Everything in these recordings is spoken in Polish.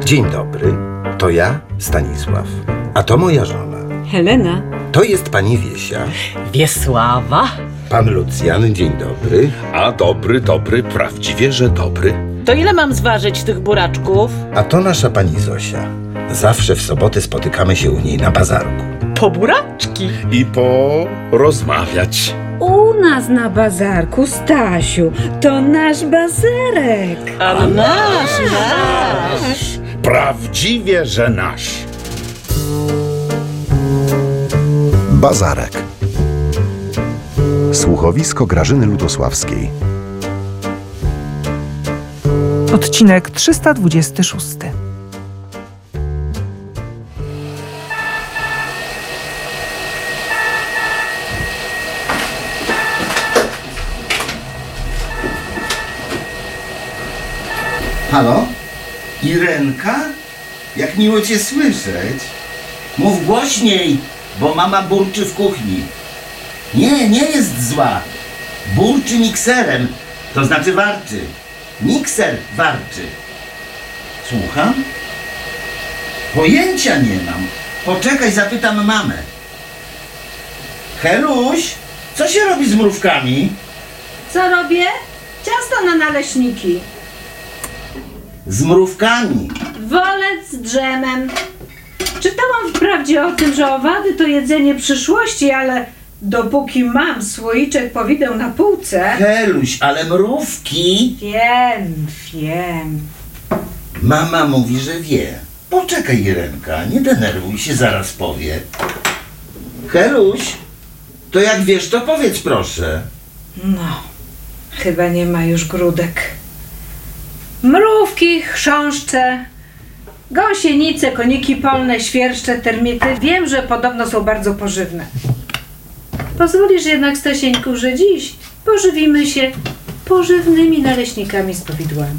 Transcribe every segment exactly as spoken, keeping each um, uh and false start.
Dzień dobry, to ja, Stanisław, a to moja żona. Helena. To jest pani Wiesia. Wiesława. Pan Lucjan, dzień dobry. A dobry, dobry, prawdziwie, że dobry. To ile mam zważyć tych buraczków? A to nasza pani Zosia. Zawsze w soboty spotykamy się u niej na bazarku. Po buraczki. I porozmawiać. U nas na bazarku, Stasiu, to nasz bazarek. A nasz, nasz. Prawdziwie, że nasz. Bazarek. Słuchowisko Grażyny Lutosławskiej. Odcinek trzysta dwudziesty szósty. Halo? Irenka? Jak miło cię słyszeć. Mów głośniej, bo mama burczy w kuchni. Nie, nie jest zła. Burczy mikserem, to znaczy warczy. Mikser warczy. Słucham? Pojęcia nie mam. Poczekaj, zapytam mamę. Heluś, co się robi z mrówkami? Co robię? Ciasto na naleśniki. Z mrówkami. Wolec z drzemem. Czytałam wprawdzie o tym, że owady to jedzenie przyszłości, ale dopóki mam słoiczek powideł na półce... Heluś, ale mrówki... Wiem, wiem. Mama mówi, że wie. Poczekaj, Irenka, nie denerwuj się, zaraz powie. Heluś, to jak wiesz, to powiedz proszę. No, chyba nie ma już grudek. Mrówki, chrząszcze, gąsienice, koniki polne, świerszcze, termity. Wiem, że podobno są bardzo pożywne. Pozwolisz jednak, Stasieńku, że dziś pożywimy się pożywnymi naleśnikami z powidłami.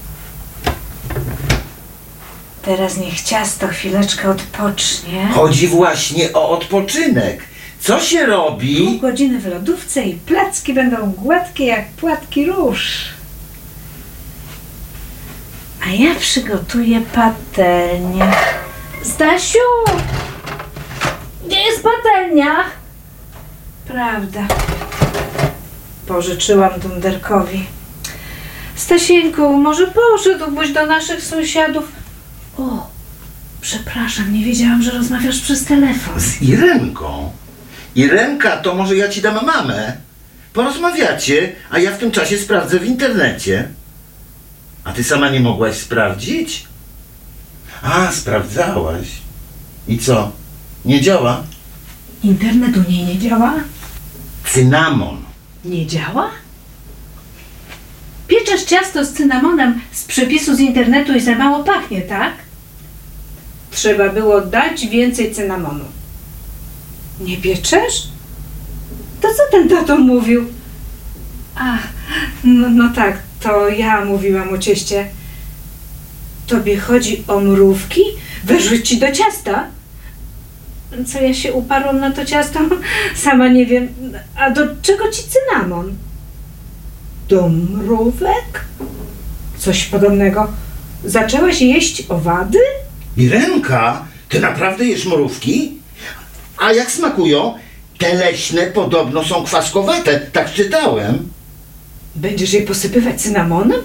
Teraz niech ciasto chwileczkę odpocznie. Chodzi właśnie o odpoczynek. Co się Pół robi? godziny w lodówce i placki będą gładkie jak płatki róż. A ja przygotuję patelnię. Stasiu! Gdzie jest patelnia? Prawda. Pożyczyłam Dunderkowi. Stasieńku, może poszedłbyś do naszych sąsiadów? O, przepraszam, nie wiedziałam, że rozmawiasz przez telefon. Z Irenką. Irenka, to może ja ci dam mamę. Porozmawiacie, a ja w tym czasie sprawdzę w internecie. A ty sama nie mogłaś sprawdzić? A, sprawdzałaś. I co? Nie działa? Internet u niej nie działa? Cynamon. Nie działa? Pieczesz ciasto z cynamonem z przepisu z internetu i za mało pachnie, tak? Trzeba było dać więcej cynamonu. Nie pieczesz? To co ten tato mówił? A, no, no tak, to ja mówiłam o cieście. Tobie chodzi o mrówki? Wyrzuć ci do ciasta? Co ja się uparłam na to ciasto? Sama nie wiem. A do czego ci cynamon? Do mrówek? Coś podobnego. Zaczęłaś jeść owady? Irenka, ty naprawdę jesz mrówki? A jak smakują? Te leśne podobno są kwaskowate, tak czytałem. Będziesz je posypywać cynamonem?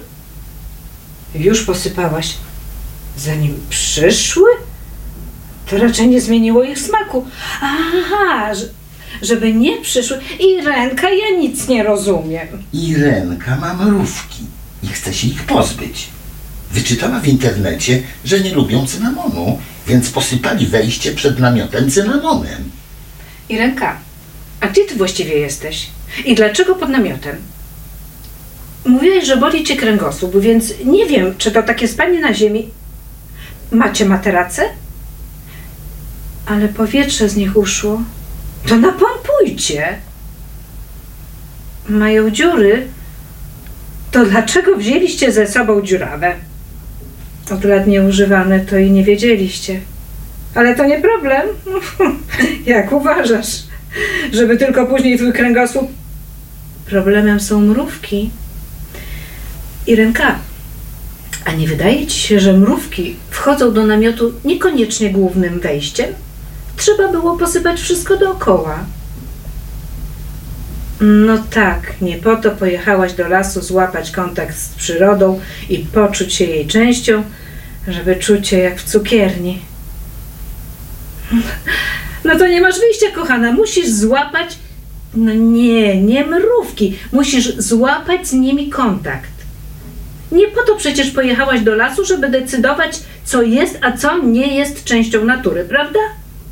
Już posypałaś. Zanim przyszły? To raczej nie zmieniło ich smaku. Aha, że, żeby nie przyszły. Irenka, ja nic nie rozumiem. Irenka ma mrówki i chce się ich pozbyć. Wyczytała w internecie, że nie lubią cynamonu, więc posypali wejście przed namiotem cynamonem. Irenka, a gdzie ty właściwie jesteś? I dlaczego pod namiotem? Mówiłeś, że boli cię kręgosłup, więc nie wiem, czy to takie spanie na ziemi. Macie materace? Ale powietrze z nich uszło. To napompujcie. Mają dziury. To dlaczego wzięliście ze sobą dziurawe? Od lat nieużywane to i nie wiedzieliście. Ale to nie problem. Jak uważasz? Żeby tylko później twój kręgosłup... Problemem są mrówki. Irenka, a nie wydaje ci się, że mrówki w wchodzą do namiotu niekoniecznie głównym wejściem. Trzeba było posypać wszystko dookoła. No tak, nie po to pojechałaś do lasu złapać kontakt z przyrodą i poczuć się jej częścią, żeby czuć się jak w cukierni. No to nie masz wyjścia, kochana. Musisz złapać... No nie, nie mrówki. Musisz złapać z nimi kontakt. Nie po to przecież pojechałaś do lasu, żeby decydować, co jest, a co nie jest częścią natury, prawda?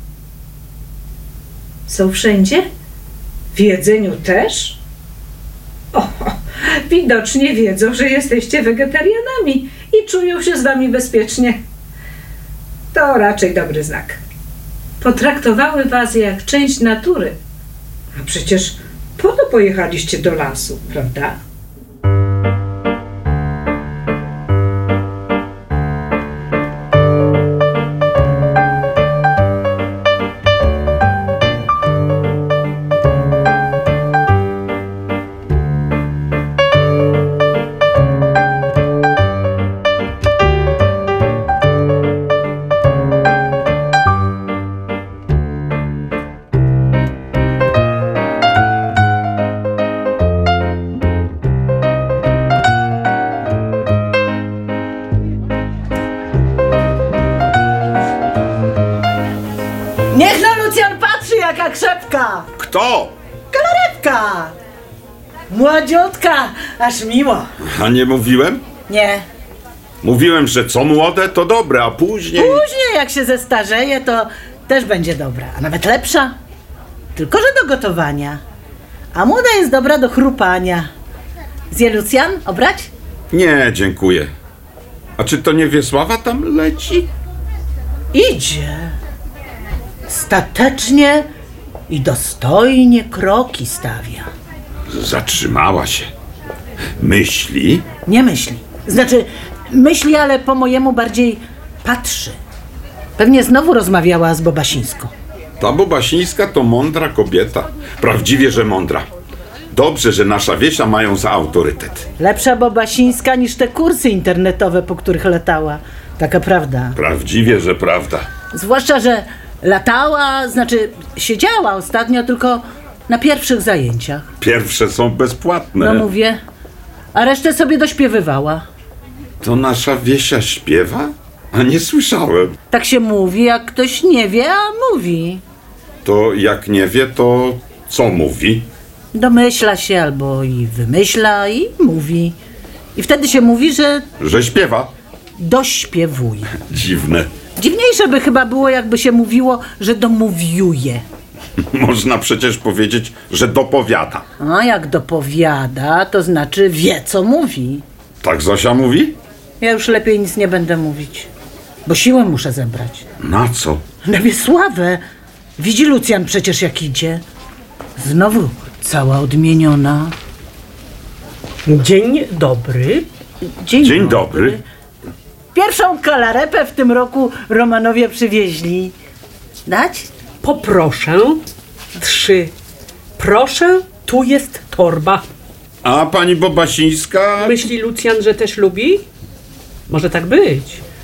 Są wszędzie? W jedzeniu też? O, widocznie wiedzą, że jesteście wegetarianami i czują się z wami bezpiecznie. To raczej dobry znak. Potraktowały was jak część natury. A przecież po to pojechaliście do lasu, prawda? Niech no Lucjan patrzy, jaka krzepka! Kto? Kalaretka! Młodziutka, aż miło. A nie mówiłem? Nie. Mówiłem, że co młode, to dobre, a później... Później, jak się zestarzeje, to też będzie dobra, a nawet lepsza. Tylko, że do gotowania. A młoda jest dobra do chrupania. Zje Lucjan obrać? Nie, dziękuję. A czy to nie Wiesława tam leci? Idzie. Statecznie i dostojnie kroki stawia. Zatrzymała się. Myśli? Nie myśli. Znaczy, myśli, ale po mojemu bardziej patrzy. Pewnie znowu rozmawiała z Bobasińską. Ta Bobasińska to mądra kobieta. Prawdziwie, że mądra. Dobrze, że nasza Wiesia mają za autorytet. Lepsza Bobasińska niż te kursy internetowe, po których latała. Taka prawda. Prawdziwie, że prawda. Zwłaszcza, że latała, znaczy siedziała ostatnio tylko na pierwszych zajęciach. Pierwsze są bezpłatne. No mówię, a resztę sobie dośpiewywała. To nasza Wiesia śpiewa? A nie słyszałem. Tak się mówi, jak ktoś nie wie, a mówi. To jak nie wie, to co mówi? Domyśla się albo i wymyśla i mówi. I wtedy się mówi, że Że śpiewa? dośpiewuje. Dziwne. Dziwniejsze by chyba było, jakby się mówiło, że domówiuje. Można przecież powiedzieć, że dopowiada. A jak dopowiada, to znaczy wie, co mówi. Tak Zosia mówi? Ja już lepiej nic nie będę mówić, bo siłę muszę zebrać. Na co? Na Wiesławę. Widzi Lucjan przecież, jak idzie. Znowu cała odmieniona. Dzień dobry. Dzień, Dzień dobry. Pierwszą kalarepę w tym roku Romanowie przywieźli. Dać? Poproszę. Trzy. Proszę, tu jest torba. A pani Bobasińska? Myśli Lucjan, że też lubi? Może tak być.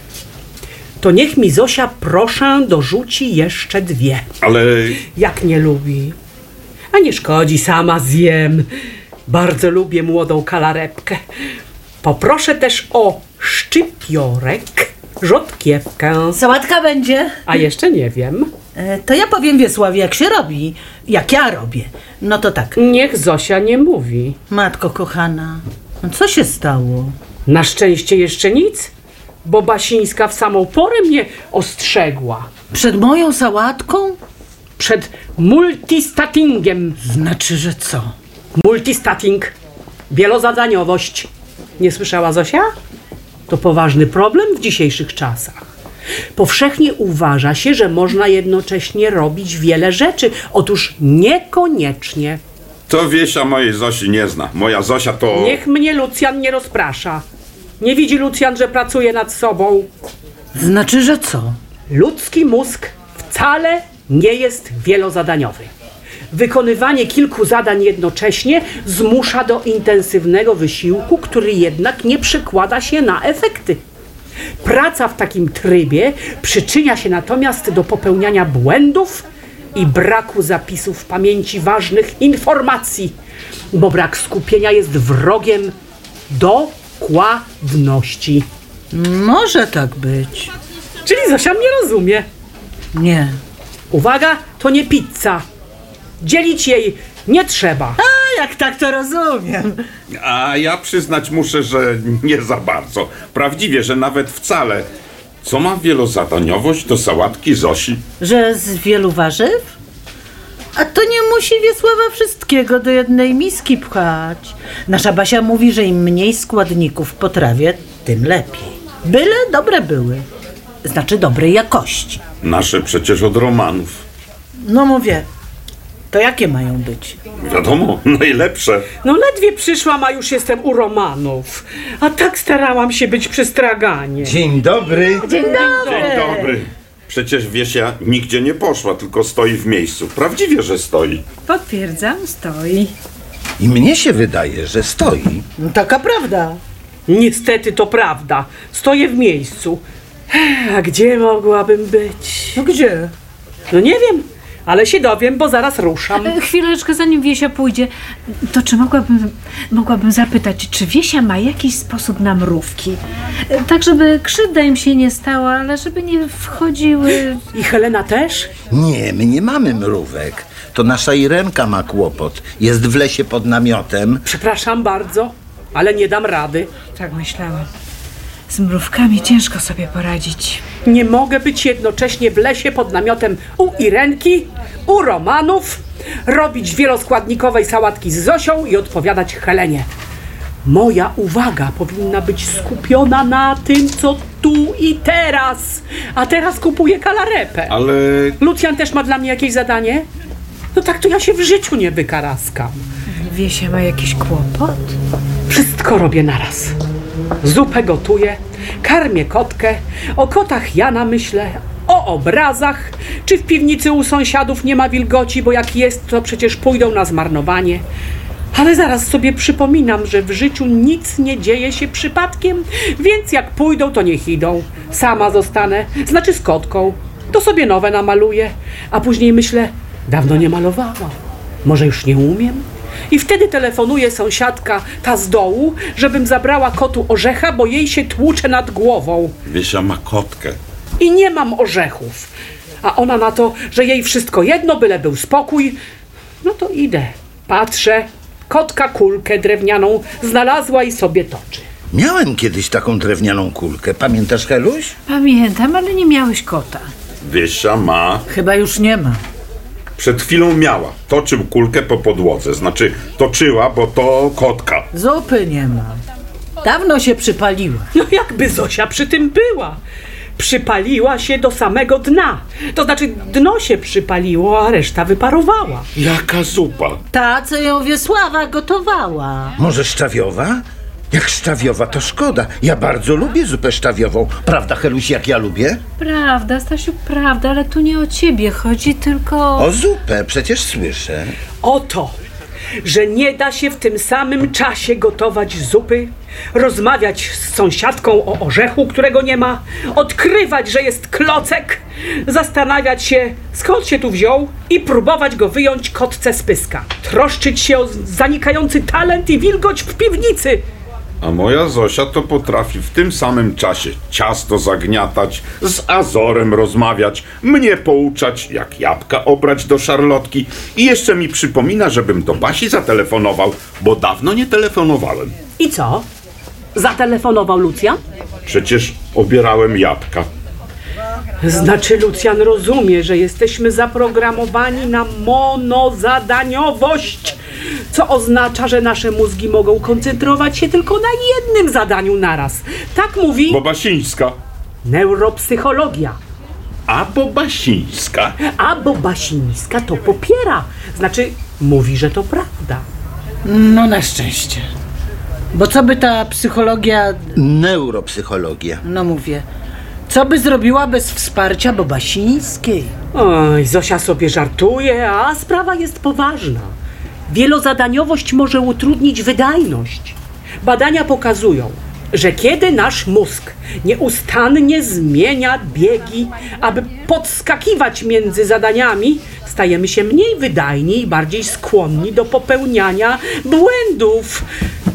To niech mi Zosia, proszę, dorzuci jeszcze dwie. Ale Jak nie lubi. A nie szkodzi, sama zjem. Bardzo lubię młodą kalarepkę. Poproszę też o szczypiorek, rzodkiewkę. Sałatka będzie? A jeszcze nie wiem. E, to ja powiem Wiesławie, jak się robi. Jak ja robię. No to tak. Niech Zosia nie mówi. Matko kochana, no co się stało? Na szczęście jeszcze nic, bo Basińska w samą porę mnie ostrzegła. Przed moją sałatką? Przed multistatingiem. Znaczy, że co? Multistating. Wielozadaniowość. Nie słyszała Zosia? To poważny problem w dzisiejszych czasach. Powszechnie uważa się, że można jednocześnie robić wiele rzeczy. Otóż niekoniecznie. to Wiesia mojej Zosi nie zna. Moja Zosia to... Niech mnie Lucjan nie rozprasza. Nie widzi Lucjan, że pracuje nad sobą. Znaczy, że co? Ludzki mózg wcale nie jest wielozadaniowy. Wykonywanie kilku zadań jednocześnie zmusza do intensywnego wysiłku, który jednak nie przekłada się na efekty. Praca w takim trybie przyczynia się natomiast do popełniania błędów i braku zapisów w pamięci ważnych informacji, bo brak skupienia jest wrogiem dokładności. Może tak być. Czyli Zosia mnie rozumie. Nie. Uwaga, to nie pizza. Dzielić jej nie trzeba. A jak tak, to rozumiem. A ja przyznać muszę, że nie za bardzo. Prawdziwie, że nawet wcale. Co ma wielozadaniowość do sałatki Zosi? Że z wielu warzyw? A to nie musi Wiesława wszystkiego do jednej miski pchać. Nasza Basia mówi, że im mniej składników w potrawie, tym lepiej. Byle dobre były. Znaczy dobrej jakości. Nasze przecież od Romanów. No mówię, to jakie mają być? Wiadomo, najlepsze. No ledwie przyszłam, a już jestem u Romanów. A tak starałam się być przy straganie. Dzień dobry. Dzień dobry. Dzień dobry. Przecież Wiesia nigdzie nie poszła, tylko stoi w miejscu. Prawdziwie, że stoi. Potwierdzam, stoi. I mnie się wydaje, że stoi. No, taka prawda. Niestety to prawda. Stoję w miejscu. A gdzie mogłabym być? No gdzie? No nie wiem, ale się dowiem, bo zaraz ruszam. E, Chwileczkę, zanim Wiesia pójdzie, to czy mogłabym, mogłabym zapytać, czy Wiesia ma jakiś sposób na mrówki? E, Tak, żeby krzywda im się nie stała, ale żeby nie wchodziły... I Helena też? Nie, my nie mamy mrówek. To nasza Irenka ma kłopot. Jest w lesie pod namiotem. Przepraszam bardzo, ale nie dam rady. Tak myślałam. Z mrówkami ciężko sobie poradzić. Nie mogę być jednocześnie w lesie pod namiotem u Irenki, u Romanów, robić wieloskładnikowej sałatki z Zosią i odpowiadać Helenie. Moja uwaga powinna być skupiona na tym, co tu i teraz. A teraz kupuję kalarepę. Ale Lucjan też ma dla mnie jakieś zadanie? No tak to ja się w życiu nie wykaraskam. Wiesia ma jakiś kłopot? Wszystko robię naraz. Zupę gotuję, karmię kotkę, o kotach Jana myślę, o obrazach, czy w piwnicy u sąsiadów nie ma wilgoci, bo jak jest, to przecież pójdą na zmarnowanie. Ale zaraz sobie przypominam, że w życiu nic nie dzieje się przypadkiem, więc jak pójdą, to niech idą. Sama zostanę, znaczy z kotką, to sobie nowe namaluję, a później myślę, dawno nie malowałam, może już nie umiem? I wtedy telefonuje sąsiadka, ta z dołu, żebym zabrała kotu orzecha, bo jej się tłucze nad głową. Wiesia ma kotkę. I nie mam orzechów. A ona na to, że jej wszystko jedno, byle był spokój. No to idę. Patrzę. Kotka kulkę drewnianą znalazła i sobie toczy. Miałem kiedyś taką drewnianą kulkę. Pamiętasz, Heluś? Pamiętam, ale nie miałeś kota. Wiesia ma. Chyba już nie ma. Przed chwilą miała. Toczył kulkę po podłodze. Znaczy, toczyła, bo to kotka. Zupy nie ma. Dawno się przypaliła. No jakby Zosia przy tym była. Przypaliła się do samego dna. To znaczy dno się przypaliło, a reszta wyparowała. Jaka zupa? Ta, co ją Wiesława gotowała. Może szczawiowa? Jak szczawiowa, to szkoda. Ja bardzo lubię zupę szczawiową. Prawda, Heluś, jak ja lubię? Prawda, Stasiu, prawda, ale tu nie o ciebie chodzi, tylko... O zupę, przecież słyszę. O to, że nie da się w tym samym czasie gotować zupy, rozmawiać z sąsiadką o orzechu, którego nie ma, odkrywać, że jest klocek, zastanawiać się, skąd się tu wziął i próbować go wyjąć kotce z pyska. Troszczyć się o zanikający talent i wilgoć w piwnicy. A moja Zosia to potrafi w tym samym czasie ciasto zagniatać, z Azorem rozmawiać, mnie pouczać, jak jabłka obrać do szarlotki i jeszcze mi przypomina, żebym do Basi zatelefonował, bo dawno nie telefonowałem. I co? Zatelefonował Lucjan? Przecież obierałem jabłka. Znaczy Lucjan rozumie, że jesteśmy zaprogramowani na monozadaniowość, co oznacza, że nasze mózgi mogą koncentrować się tylko na jednym zadaniu naraz. Tak mówi Bobasińska. neuropsychologia. A Bobasińska? A Bobasińska to popiera. Znaczy mówi, że to prawda. No na szczęście. Bo co by ta psychologia, Neuropsychologia. no mówię, co by zrobiła bez wsparcia Bobasińskiej? Oj, Zosia sobie żartuje, a sprawa jest poważna. Wielozadaniowość może utrudnić wydajność. Badania pokazują, że kiedy nasz mózg nieustannie zmienia biegi, aby podskakiwać między zadaniami, stajemy się mniej wydajni i bardziej skłonni do popełniania błędów.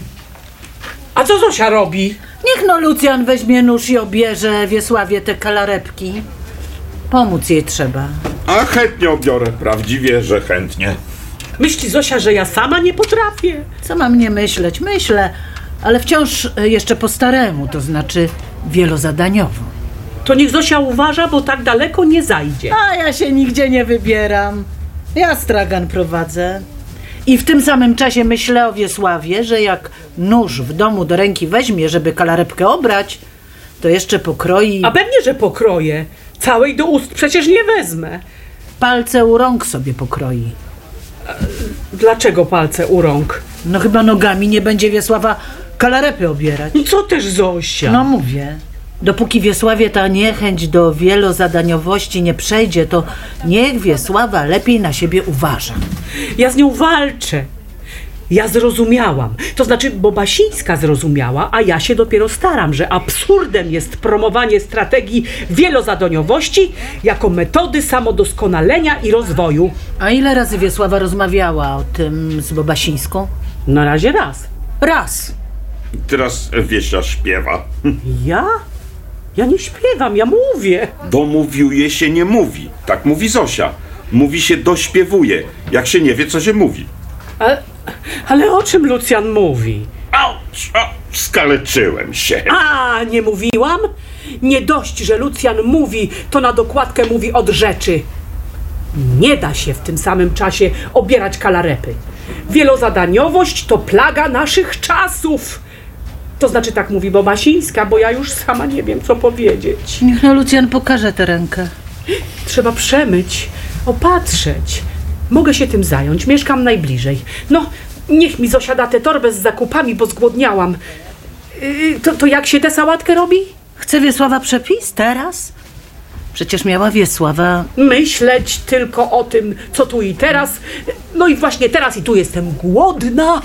A co Zosia robi? Niech no Lucjan weźmie nóż i obierze Wiesławie te kalarepki. Pomóc jej trzeba. A chętnie obiorę, prawdziwie, że chętnie. Myśli Zosia, że ja sama nie potrafię? Co mam nie myśleć? Myślę, ale wciąż jeszcze po staremu, to znaczy wielozadaniowo. To niech Zosia uważa, bo tak daleko nie zajdzie. A ja się nigdzie nie wybieram. Ja stragan prowadzę. I w tym samym czasie myślę o Wiesławie, że jak nóż w domu do ręki weźmie, żeby kalarepkę obrać, to jeszcze pokroi... A pewnie, że pokroję. Całej do ust przecież nie wezmę. Palce u rąk sobie pokroi. Dlaczego palce u rąk? No chyba nogami nie będzie Wiesława kalarepy obierać. Co też Zosia? No mówię. Dopóki Wiesławie ta niechęć do wielozadaniowości nie przejdzie, to niech Wiesława lepiej na siebie uważa. Ja z nią walczę. Ja zrozumiałam. To znaczy, bo Basińska zrozumiała, a ja się dopiero staram, że absurdem jest promowanie strategii wielozadaniowości jako metody samodoskonalenia i rozwoju. A ile razy Wiesława rozmawiała o tym z Bobasińską? Na razie raz. Raz. Teraz Wiesia śpiewa. Ja? Ja nie śpiewam, ja mówię. Domówiuje się nie mówi. Tak mówi Zosia. Mówi się dośpiewuje, jak się nie wie, co się mówi. Ale, ale o czym Lucjan mówi? Auć, a, skaleczyłem się. A, nie mówiłam? Nie dość, że Lucjan mówi, to na dokładkę mówi od rzeczy. Nie da się w tym samym czasie obierać kalarepy. Wielozadaniowość to plaga naszych czasów. To znaczy tak mówi Bobasińska, bo ja już sama nie wiem, co powiedzieć. Niech no Lucjan pokaże tę rękę. Trzeba przemyć, opatrzeć. Mogę się tym zająć, mieszkam najbliżej. No, niech mi Zosia da tę torbę z zakupami, bo zgłodniałam. Yy, to, to jak się tę sałatkę robi? Chce Wiesława przepis teraz? Przecież miała Wiesława... Myśleć tylko o tym, co tu i teraz. No i właśnie teraz i tu jestem głodna.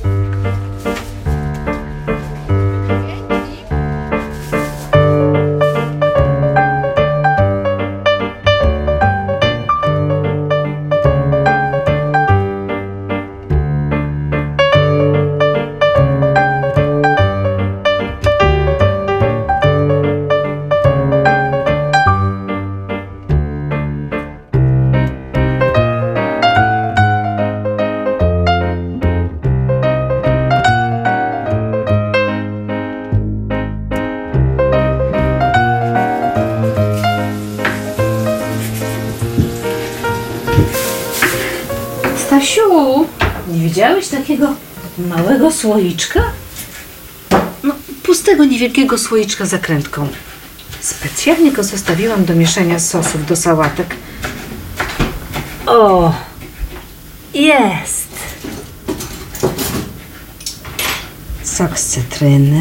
Stasiu, nie widziałeś takiego małego słoiczka? No, pustego, niewielkiego słoiczka z zakrętką. Specjalnie go zostawiłam do mieszania sosów do sałatek. O, jest. Sok z cytryny.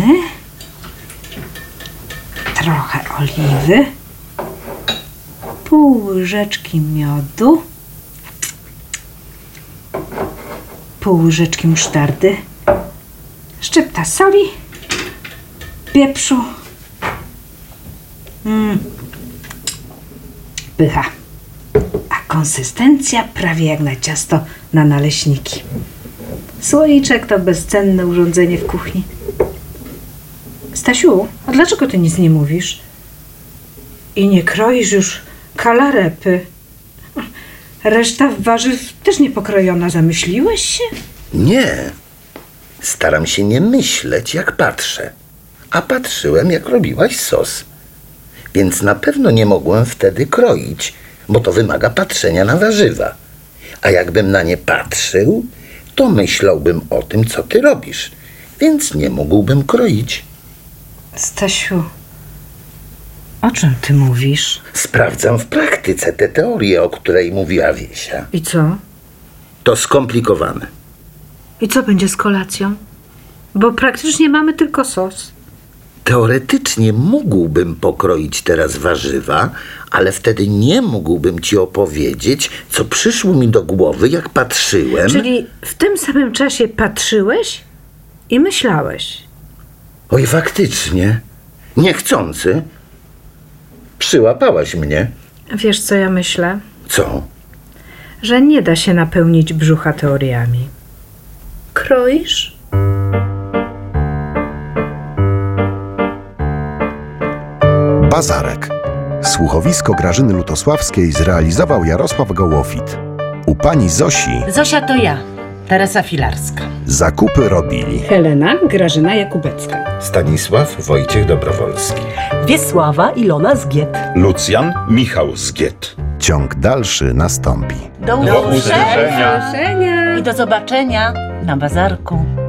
Trochę oliwy. Pół łyżeczki miodu. Pół łyżeczki musztardy, szczypta soli, pieprzu. Mm. Pycha. A konsystencja prawie jak na ciasto na naleśniki. Słoiczek to bezcenne urządzenie w kuchni. Stasiu, a dlaczego ty nic nie mówisz? I nie kroisz już kalarepy? Reszta warzyw też nie pokrojona. Zamyśliłeś się? Nie. Staram się nie myśleć, jak patrzę. A patrzyłem, jak robiłaś sos. Więc na pewno nie mogłem wtedy kroić, bo to wymaga patrzenia na warzywa. A jakbym na nie patrzył, to myślałbym o tym, co ty robisz. Więc nie mógłbym kroić. Stasiu, o czym ty mówisz? Sprawdzam w praktyce tę teorię, o której mówiła Wiesia. I co? To skomplikowane. I co będzie z kolacją? Bo praktycznie mamy tylko sos. Teoretycznie mógłbym pokroić teraz warzywa, ale wtedy nie mógłbym ci opowiedzieć, co przyszło mi do głowy, jak patrzyłem. Czyli w tym samym czasie patrzyłeś i myślałeś. Oj, faktycznie. Niechcący. Przyłapałaś mnie. Wiesz, co ja myślę? Co? Że nie da się napełnić brzucha teoriami. Kroisz? Bazarek. Słuchowisko Grażyny Lutosławskiej zrealizował Jarosław Gołofit. U pani Zosi Zosia to ja, Teresa Filarska. zakupy robili Helena Grażyna Jakubecka. Stanisław Wojciech Dobrowolski. Wiesława Ilona Zgiet. Lucjan Michał Zgiet. Ciąg dalszy nastąpi. Do Do usłyszenia. I do zobaczenia na bazarku.